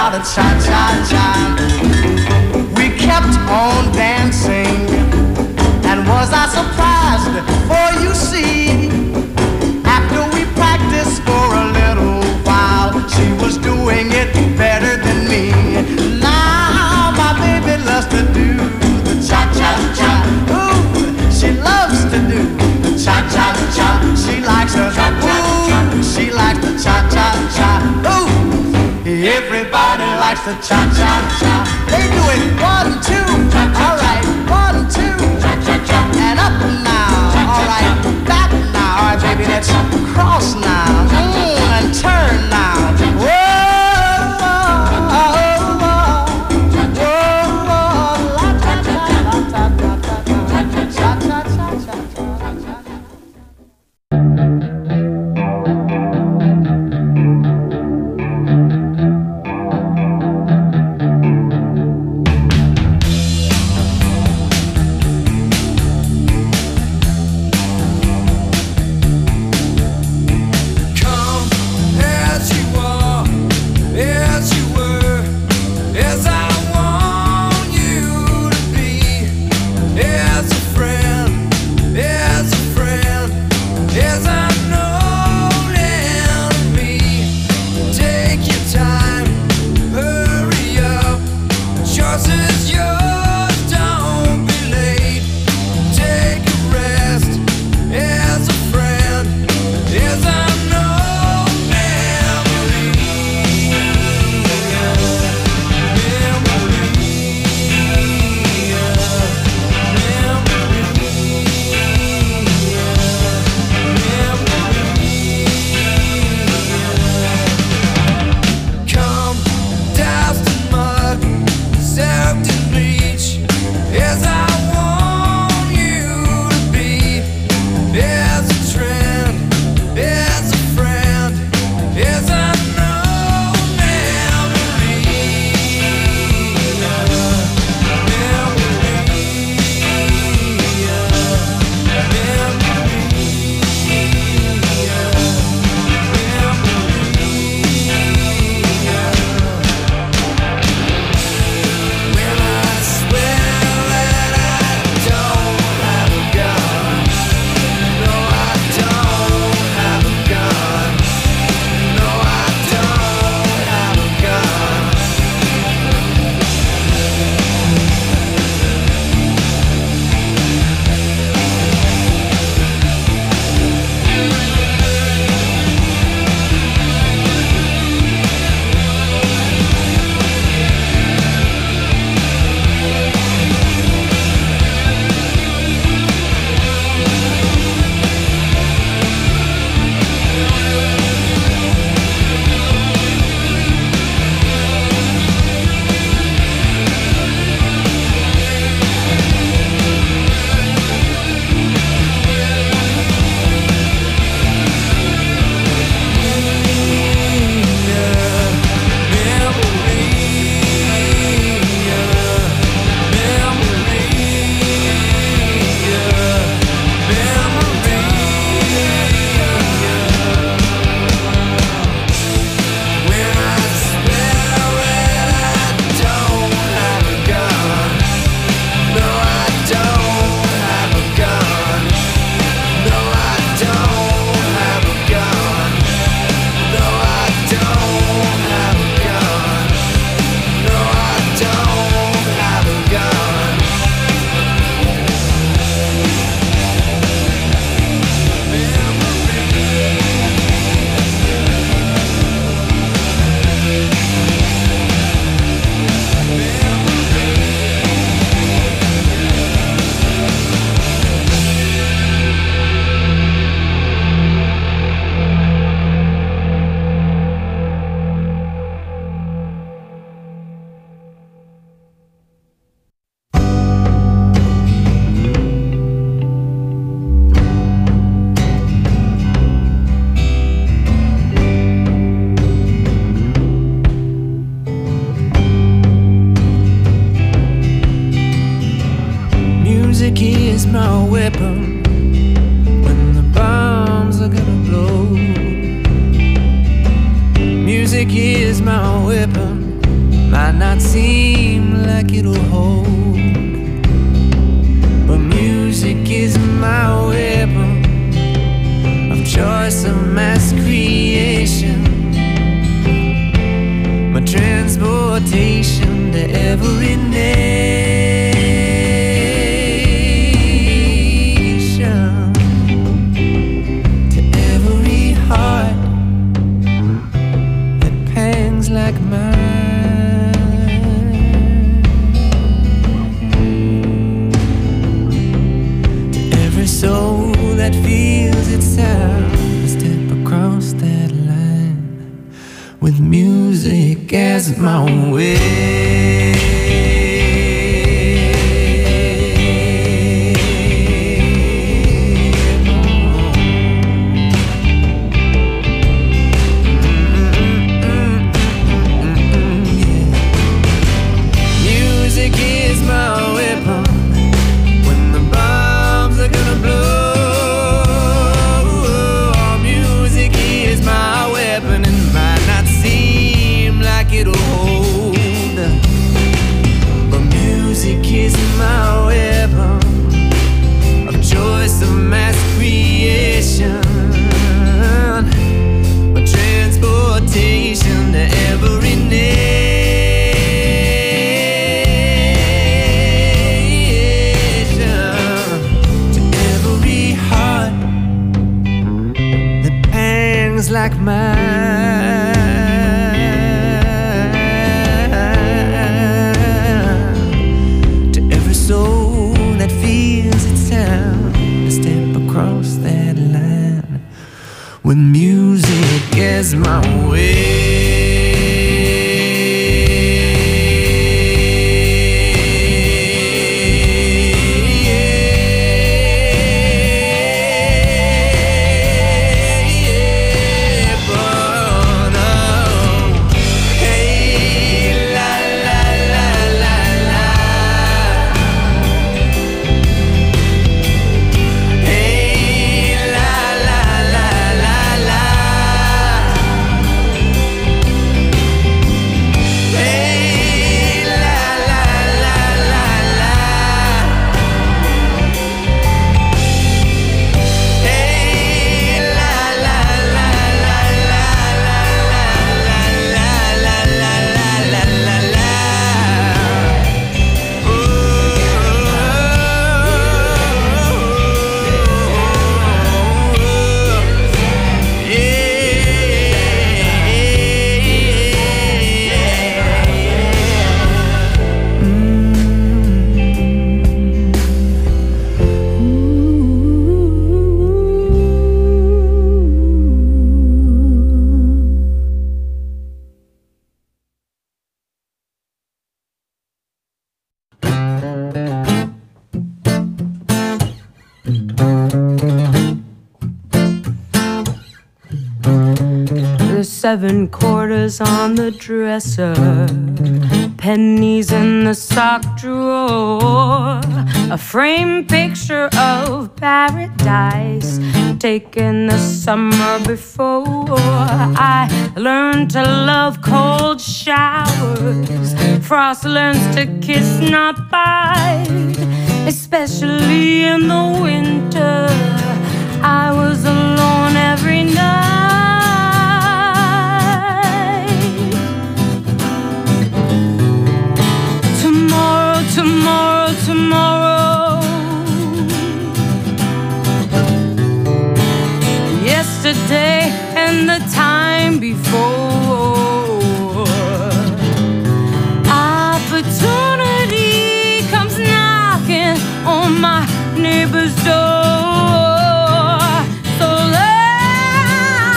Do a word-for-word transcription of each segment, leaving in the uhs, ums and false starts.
about a cha-cha-cha. We kept on dancing, and was I surprised? For you see, after we practiced for a little while, she was doing it better than me. Now my baby loves to do the cha-cha-cha. Ooh, she loves to do the cha-cha-cha. She likes her ooh, she likes the cha-cha-cha. Ooh, everybody likes the cha-cha-cha. They do it one, two, all right, one, two, and up now, all right, back now, all right, baby, let's cross now, mm, and turn now. Whoa. my weapon when the bombs are gonna blow. Music is my weapon might not seem like it'll hold, but music is my weapon of choice, of mass creation, my transportation to every nation, to every heart that pangs like mine. Soul that feels its sound, step across that line with music as my way. Music is my weapon. It'll hold, but music is my weapon of choice, of mass creation, my transportation to every nation, to every heart that pangs like mine. When music is my way. Seven quarters on the dresser, pennies in the sock drawer, a framed picture of paradise taken the summer before. I learned to love cold showers, frost learns to kiss, not bite, especially in the winter. I was alone every night. Tomorrow, tomorrow, yesterday and the time before. Opportunity comes knocking on my neighbor's door. So let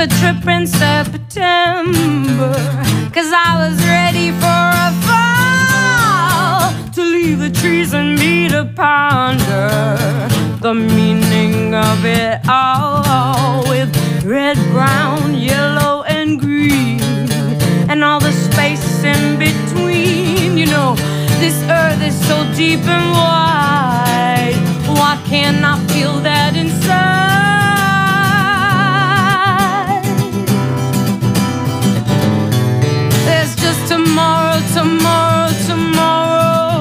a trip in September, 'cause I was ready for a fall, to leave the trees and me to ponder the meaning of it all, with red, brown, yellow, and green, and all the space in between. You know, this earth is so deep and wide, why can't I feel that inside? There's just tomorrow, tomorrow, tomorrow.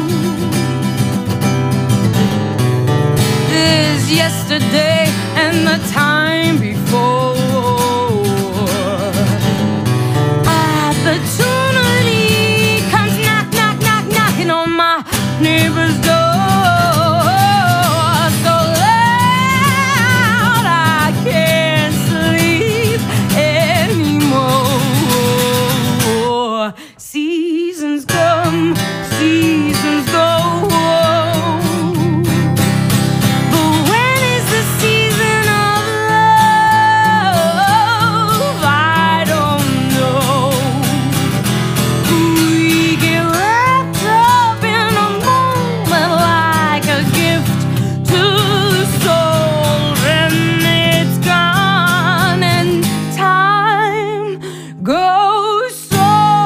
There's yesterday and the time before. Opportunity comes knock, knock, knock, knocking on my neighbor's door, so loud I can't sleep anymore. Seasons come, seasons go, but when is the season of love? I don't know. We get wrapped up in a moment like a gift to the soul, and it's gone, and time goes so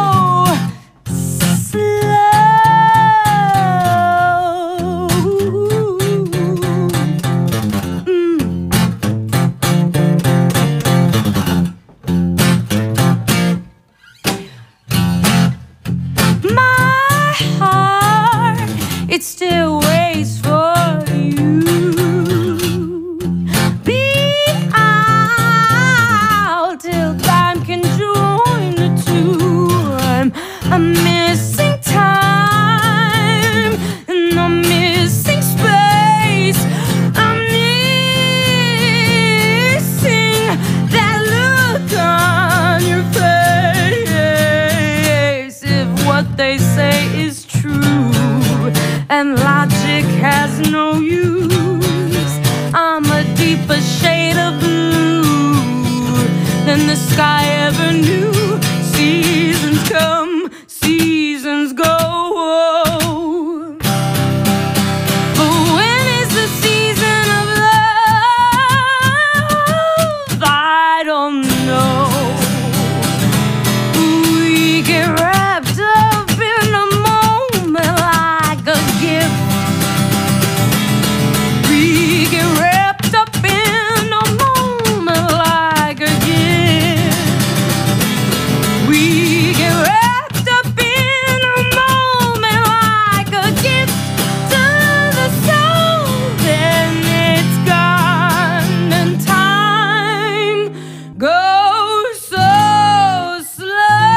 slow. Mm. My heart, it still waits for you. Be out till time can join the two. I'm, I'm missing time, and I'm missing space. I'm missing that look on your face. If what they say is true and logic has no use, I'm a deeper shade of blue than the sky ever knew. Seasons come, seasons go, but when is the season of love? I don't know. We get wrapped up in a moment like a gift. We get wrapped up in a moment like a gift. We get wrapped up in a moment like a gift to the soul, then it's gone, and time goes so slow.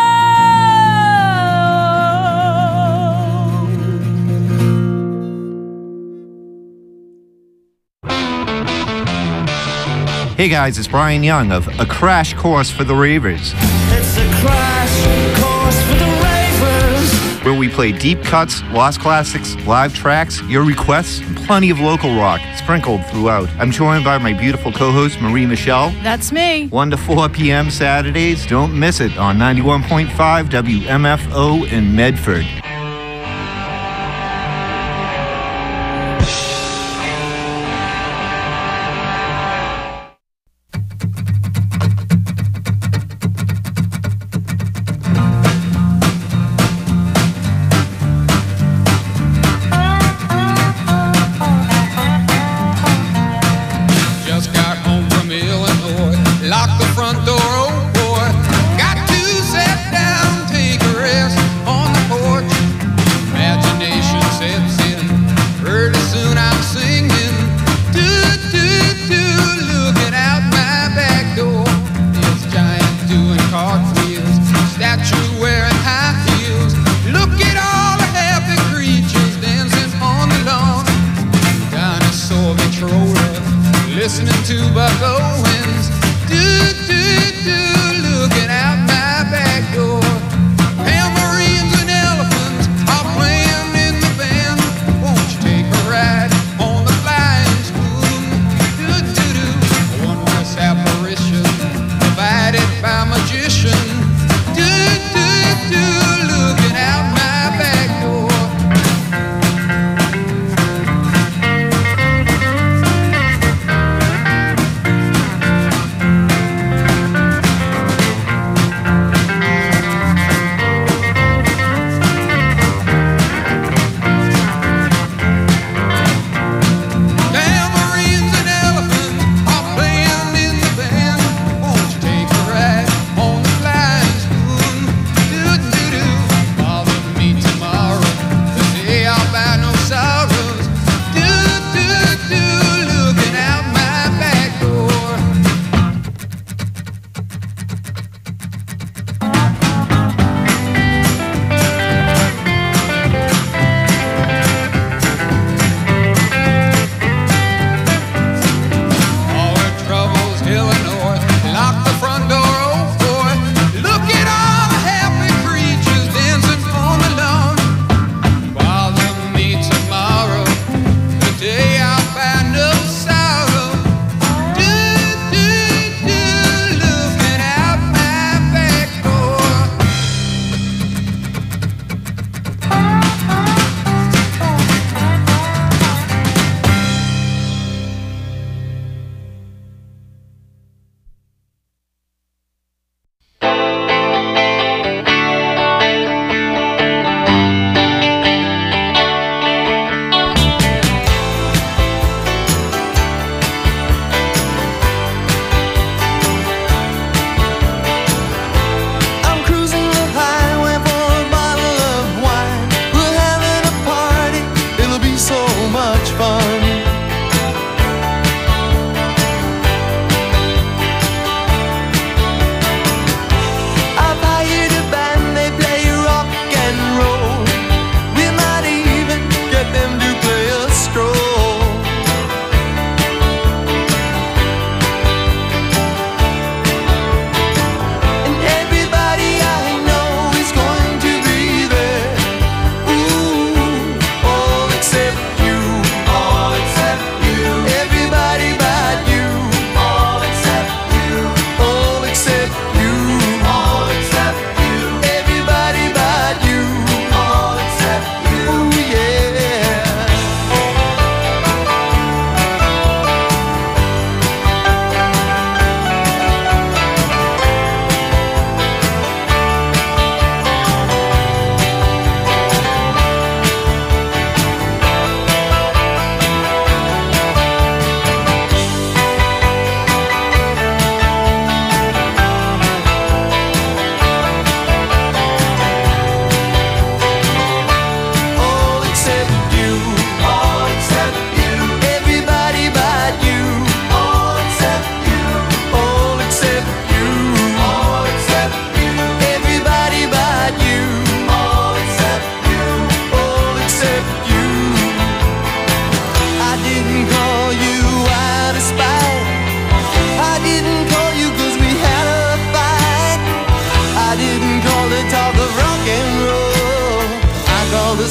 Hey guys, it's Brian Young of A Crash Course for the Ravers, It's a crash course for the ravers. where we play deep cuts, lost classics, live tracks, your requests, and plenty of local rock sprinkled throughout. I'm joined by my beautiful co-host, Marie Michelle. That's me. one to four p.m. Saturdays. Don't miss it on ninety-one point five W M F O in Medford. Just got home from Illinois, locked the front door, oh boy. Got to sit down, take a rest on the porch. Imagination sets in, pretty soon I'm singing. Do, do, do, looking out my back door. This giant doing cartwheels, statue wearing high heels. Look at all the happy creatures dancing on the lawn. Dinosaur Victrola, listening to Buck Owens. Do, do, do, looking out my back door. Tambourines and elephants are playing in the band. Won't you take a ride on the flying spoon? Do, do, do, a wondrous apparition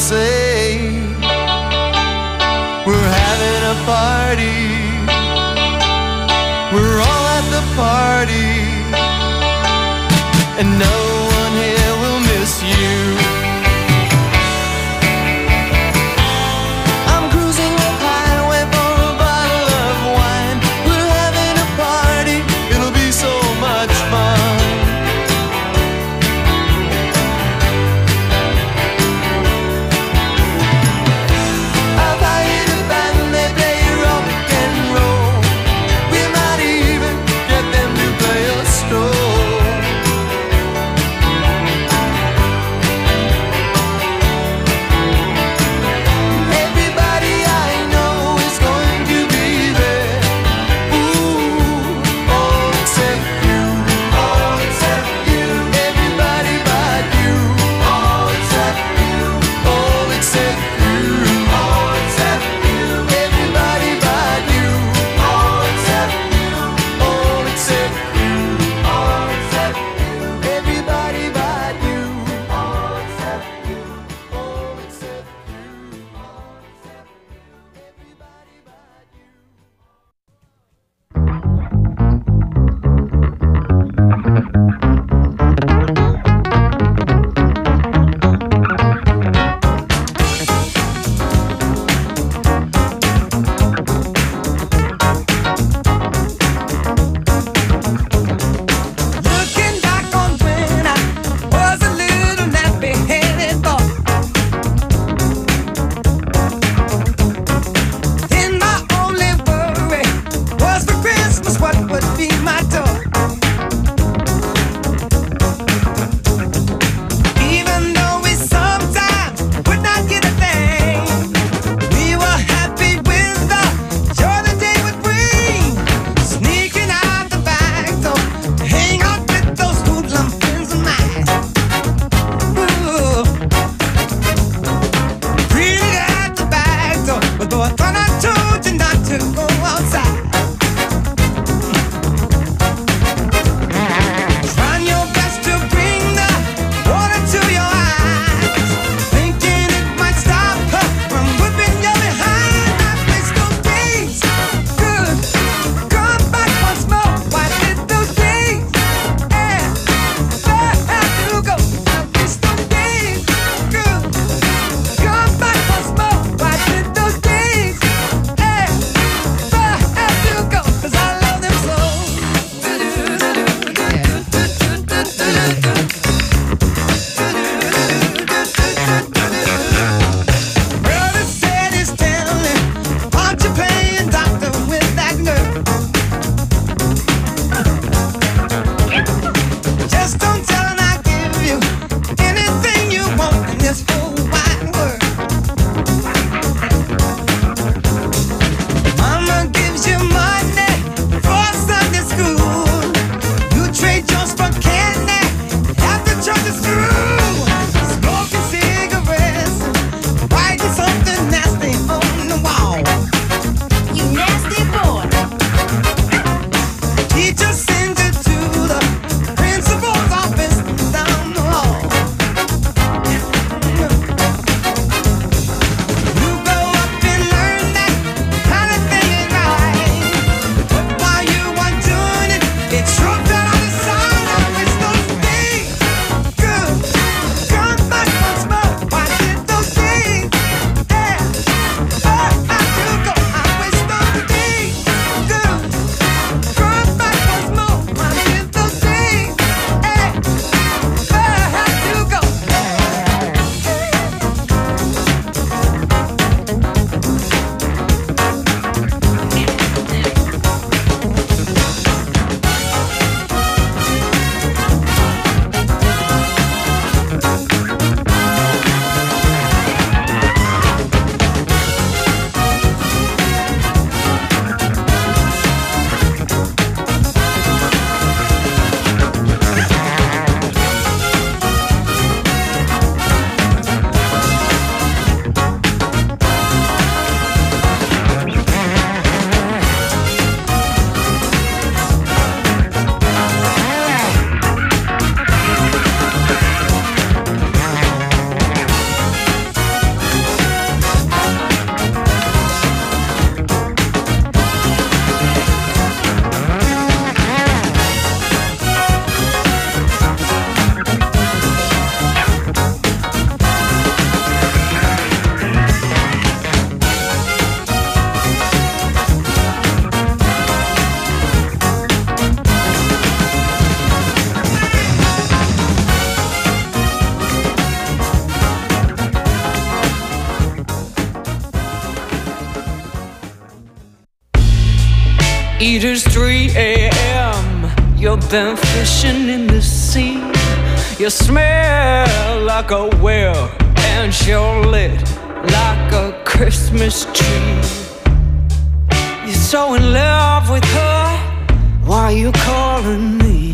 say we're having a party. We're all at the party, and no one here will miss you. I'm cruising the highway for a bottle of wine. We're having a party, it'll be so much fun. I've hired a band, they play rock and roll. We might even get them to play a stroll. It is three a m You've been fishing in the sea. You smell like a whale, and you're lit like a Christmas tree. You're so in love with her, why are you calling me?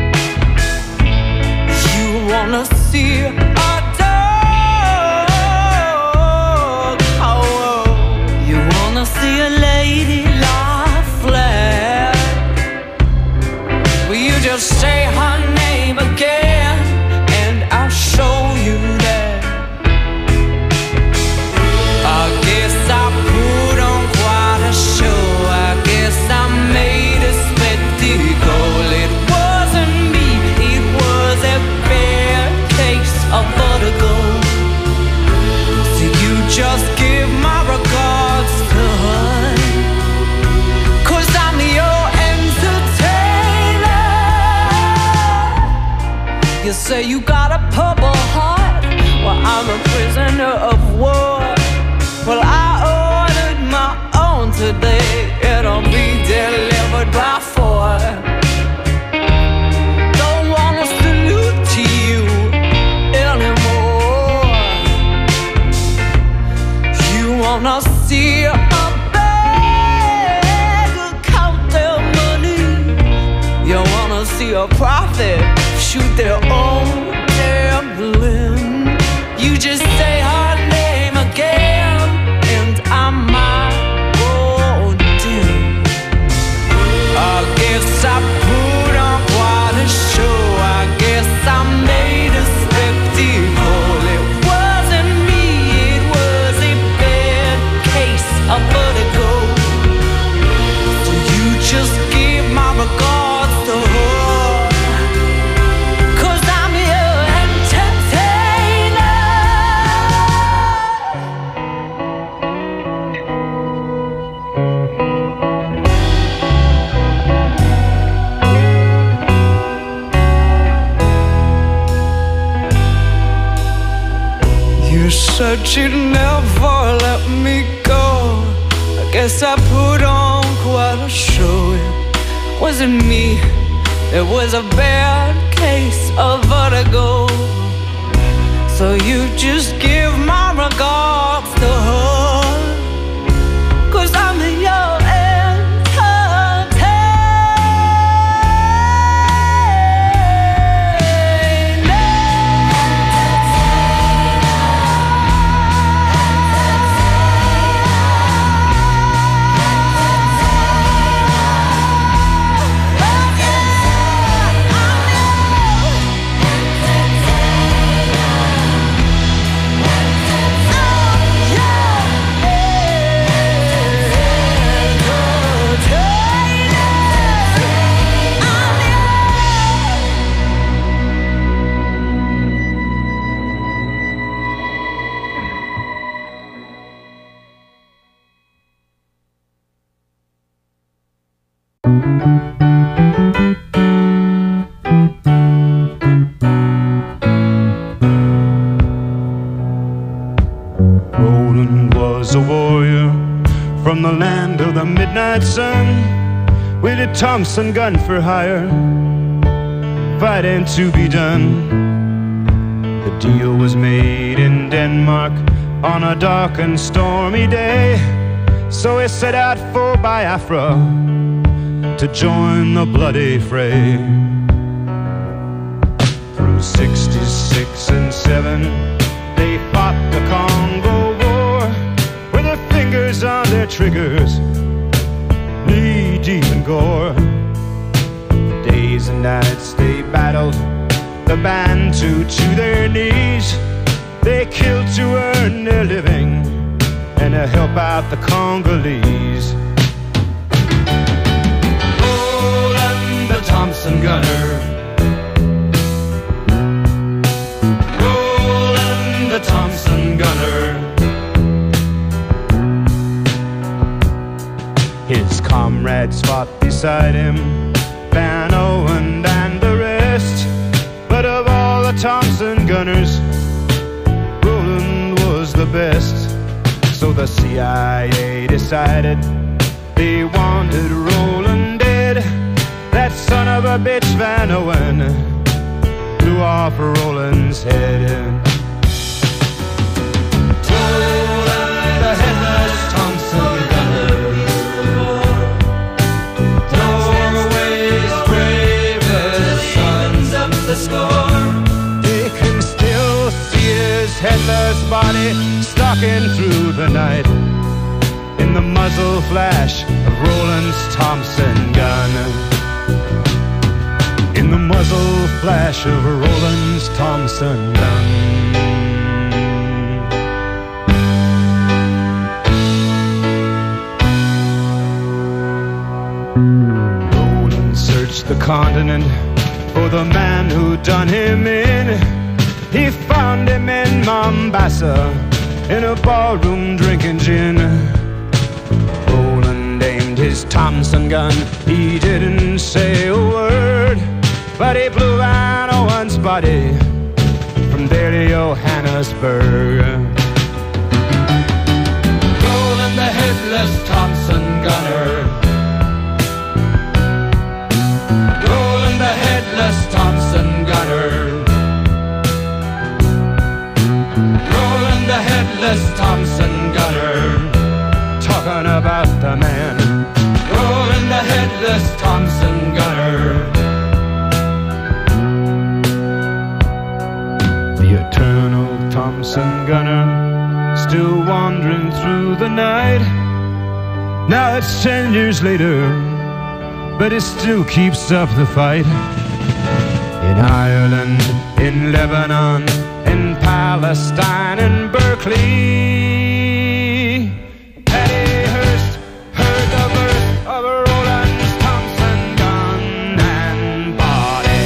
You wanna see a dog, oh, you wanna see a lady lie flat. Will you just say her name again, and I'll show you that. I guess I put on quite a show. I guess I made a spectacle. It wasn't me, it was a bad case of vertigo. So you just give my regards to her, 'cause I'm your entertainer. You say you got a purple heart, well I'm a prisoner of war. Well I ordered my own today, it'll be delivered by four. Don't wanna salute to you anymore. You wanna see a beggar count their money. You wanna see a prophet shoot their own damn limb. You just say her name again, and I might go dim. I guess I put on quite a show. I guess I made a spectacle. It wasn't me, it was a bad case of vertigo. So you just give my regards to her, 'cause I'm your entertainer. You said you'd never let me go. I guess I put on quite a show. It wasn't me, it was a bad case of vertigo. So you just give my regards to her, 'cause I'm your Roland was a warrior from the land of the midnight sun, with a Thompson gun for hire, fighting to be done. The deal was made in Denmark on a dark and stormy day, so he set out for Biafra to join the bloody fray. Through sixty-six and seven, they fought the Congo War, with their fingers on their triggers, knee deep in gore. Days and nights they battled, the Bantu to their knees. They killed to earn their living and to help out the Congolese. Roland the Thompson gunner, Roland the Thompson gunner. His comrades fought beside him, Van Owen and the rest. But of all the Thompson gunners, Roland was the best. So the C I A decided they wanted Roland son of a bitch Van Owen blew off Roland's head. Roland the headless Thompson gunner, Norway's bravest sons up the score. They can still see his headless body stalking through the night in the muzzle flash of Roland's Thompson gun. In the muzzle flash of Roland's Thompson gun. Roland searched the continent for the man who done him in. He found him in Mombasa in a ballroom drinking gin. Roland aimed his Thompson gun, he didn't say a word, but he blew Van Owen's body from there to Johannesburg. Roland the headless Thompson gunner, Roland the headless Thompson gunner, Roland the headless Thompson gunner, talking about the man, Roland the headless Thompson gunner. Eternal Thompson gunner, still wandering through the night. Now it's ten years later, but it still keeps up the fight. In Ireland, in Lebanon, in Palestine, in Berkeley, Patty Hearst heard the birth of Roland's Thompson gun and body.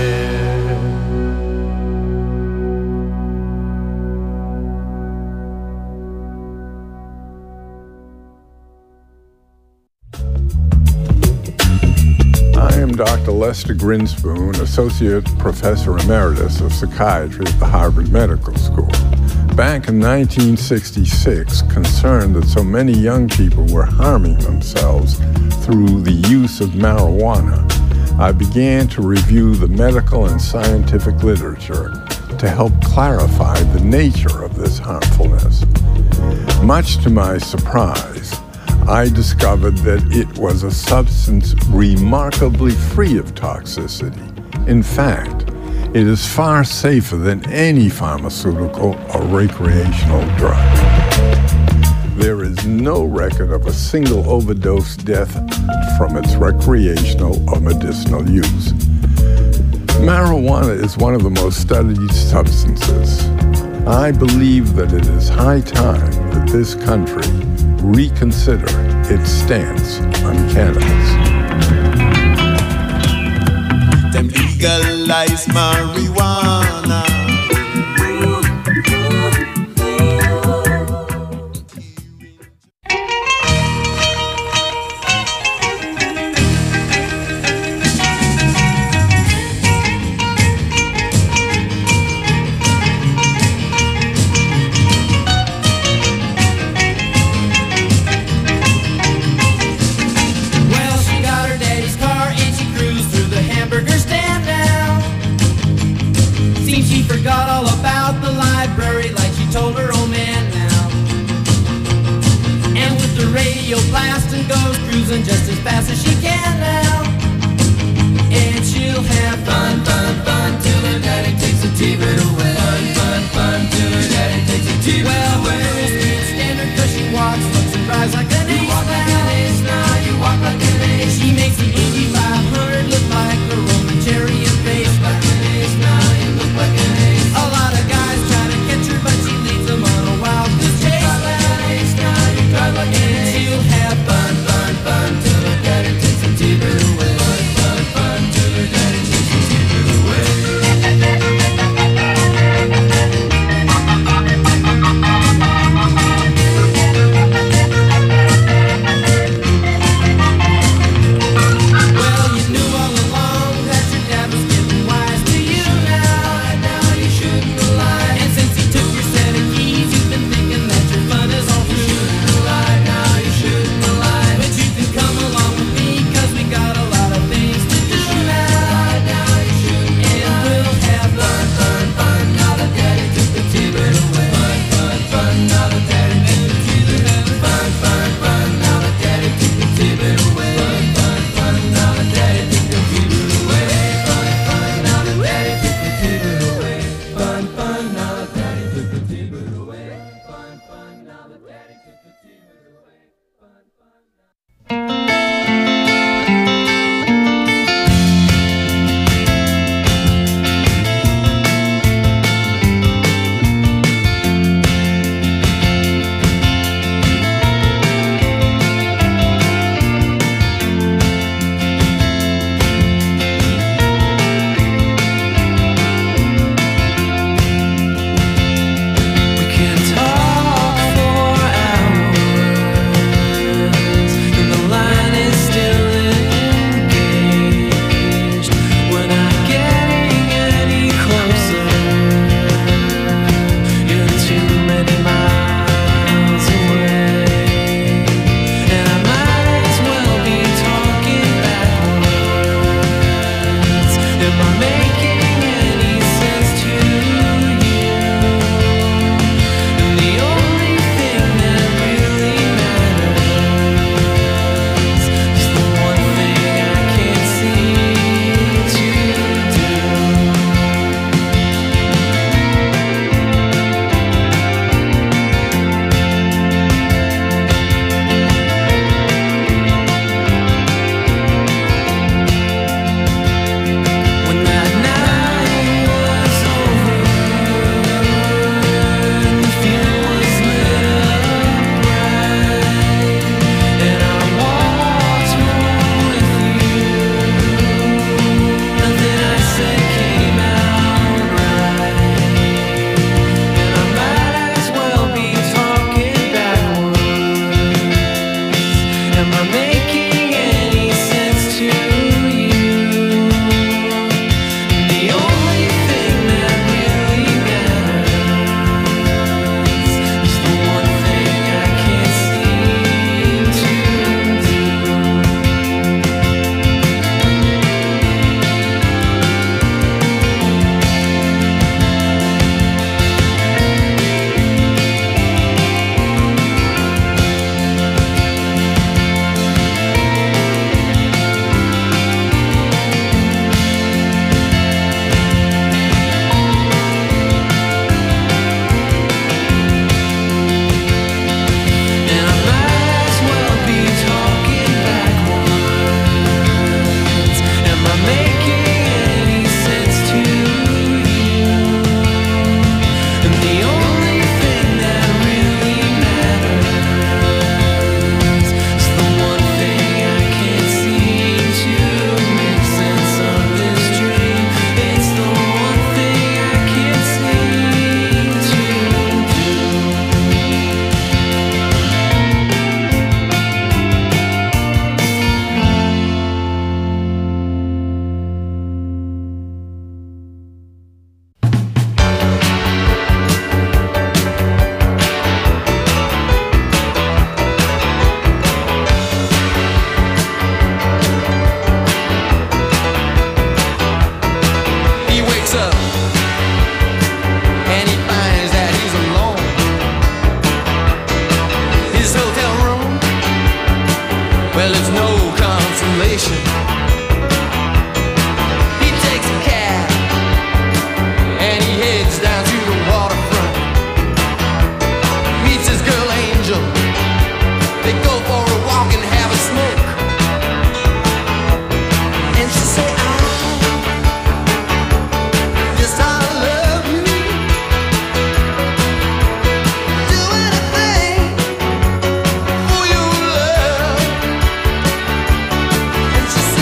I am Doctor Lester Grinspoon, Associate Professor Emeritus of Psychiatry at the Harvard Medical School. Back in nineteen sixty-six, concerned that so many young people were harming themselves through the use of marijuana, I began to review the medical and scientific literature to help clarify the nature of this harmfulness. Much to my surprise, I discovered that it was a substance remarkably free of toxicity. In fact, it is far safer than any pharmaceutical or recreational drug. There is no record of a single overdose death from its recreational or medicinal use. Marijuana is one of the most studied substances. I believe that it is high time that this country reconsider its stance on cannabis. Them legalize marijuana. Just as fast as she can now, and she'll have fun, fun, fun till her daddy takes the T-bird away. Fun, fun, fun till her daddy takes the T-bird well, away. Well, the girls can't stand her 'cause she walks, looks and drives like an ace. You walk like an ace now, you walk like an ace. She makes the Indy five hundred look like a Roman chariot race. Like an ace now, you look like an ace. A lot of guys try to catch her, but she leads them on a wild goose chase. You drive like an ace now, you drive like an ace. She'll have fun, fun, fun till her daddy takes the T-bird away. Fun, fun, fun till her daddy takes the T-bird away. Well, it's no consolation. He takes a cab and he heads down to the waterfront. Meets his girl Angel. They go for a walk and have a smoke. And she say, I guess I love you. Do anything for your love. And she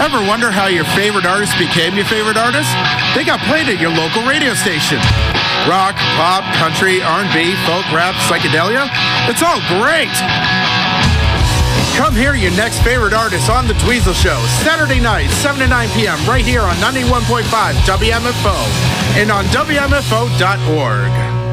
Ever wonder how your favorite artist became your favorite artist? They got played at your local radio station. Rock, pop, country, R and B, folk, rap, psychedelia. It's all great. Come hear your next favorite artist on The Dweezil Show, Saturday night, seven to nine p.m. right here on ninety-one point five W M F O and on W M F O dot org.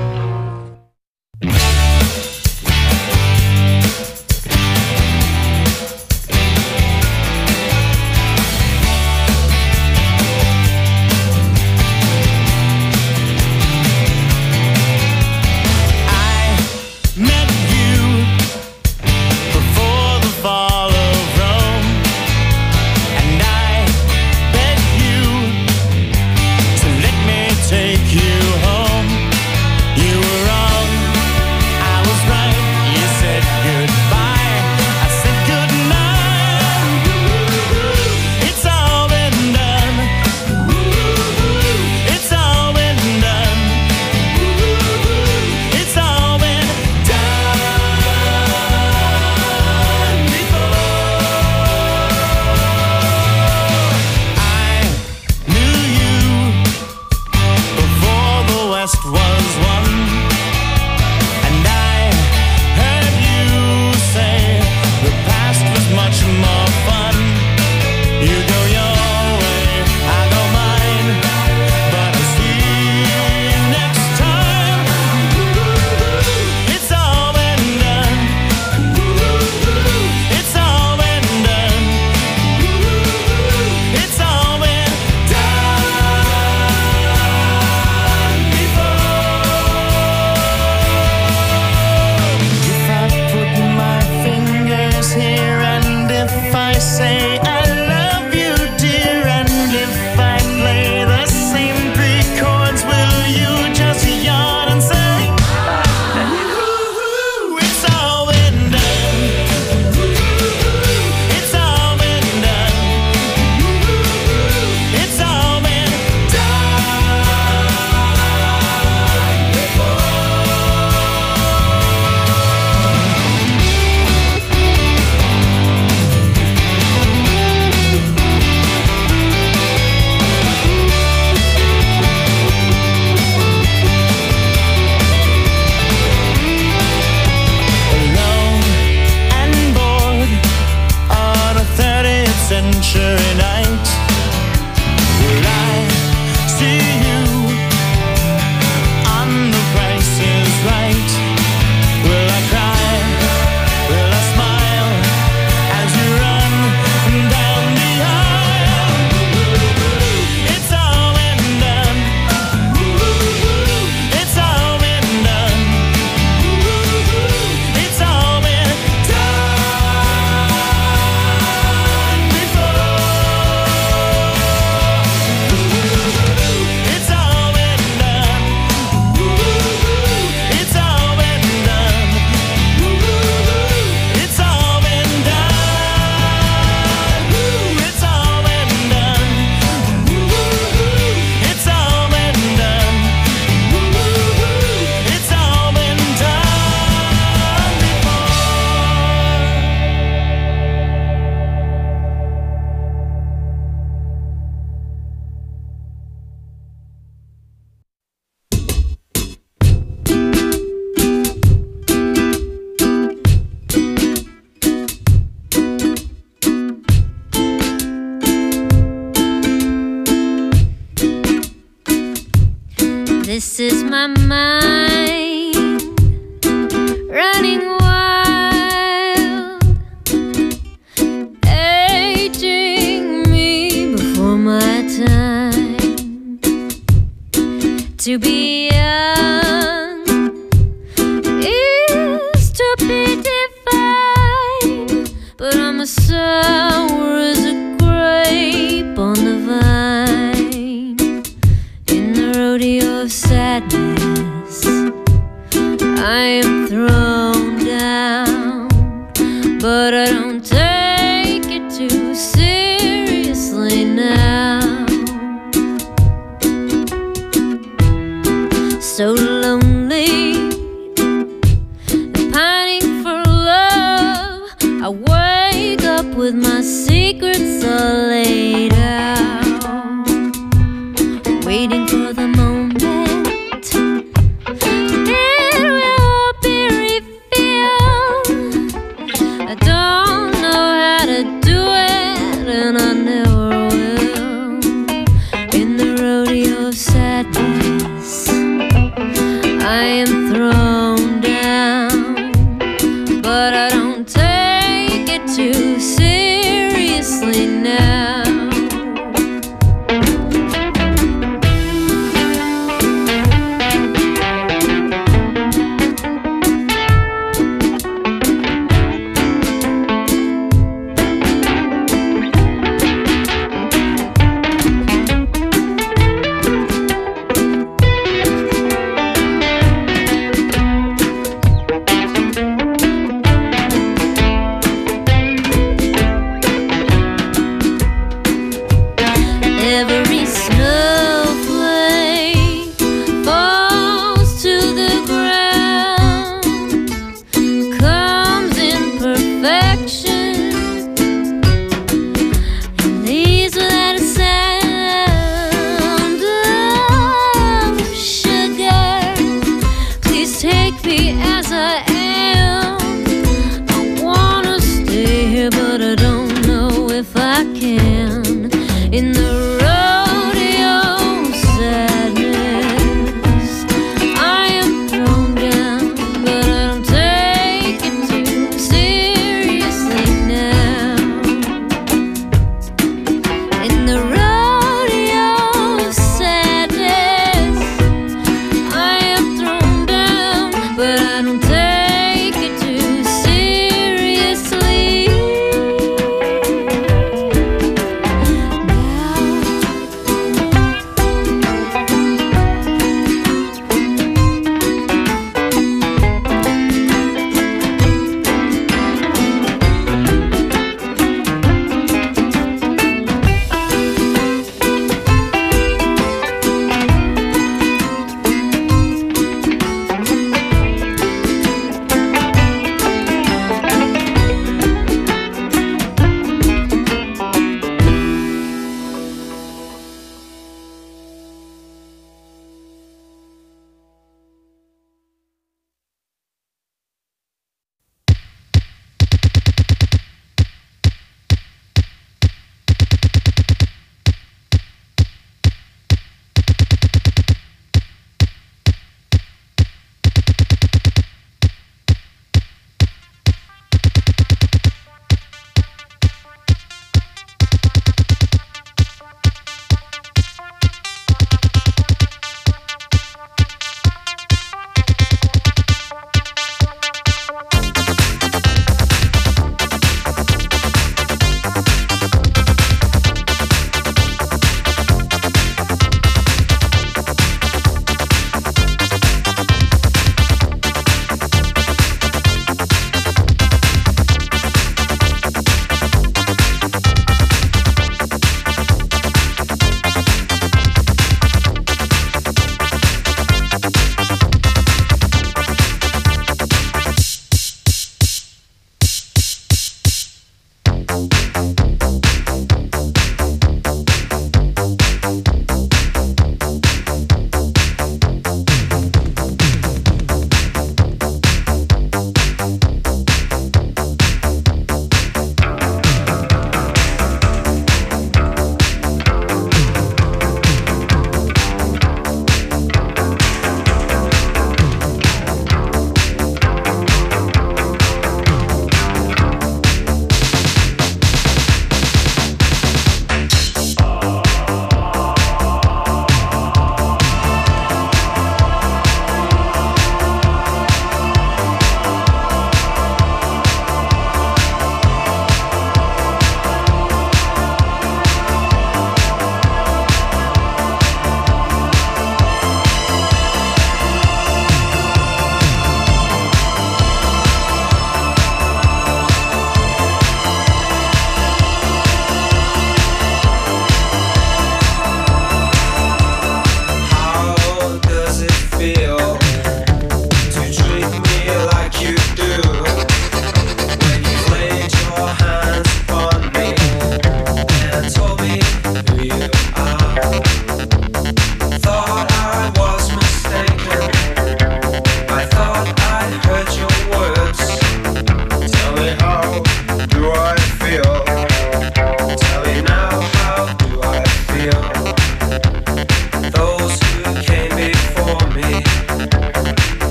Take you home. You were This is my mind running wild, aging me before my time. To be young is to be divine, but I'm as sour as a grape on the vine. In the rodeo of sadness, I am thrown down, but I don't take it too seriously now. So lonely, pining for love, I wake up with my secrets secrets are laid out, waiting for the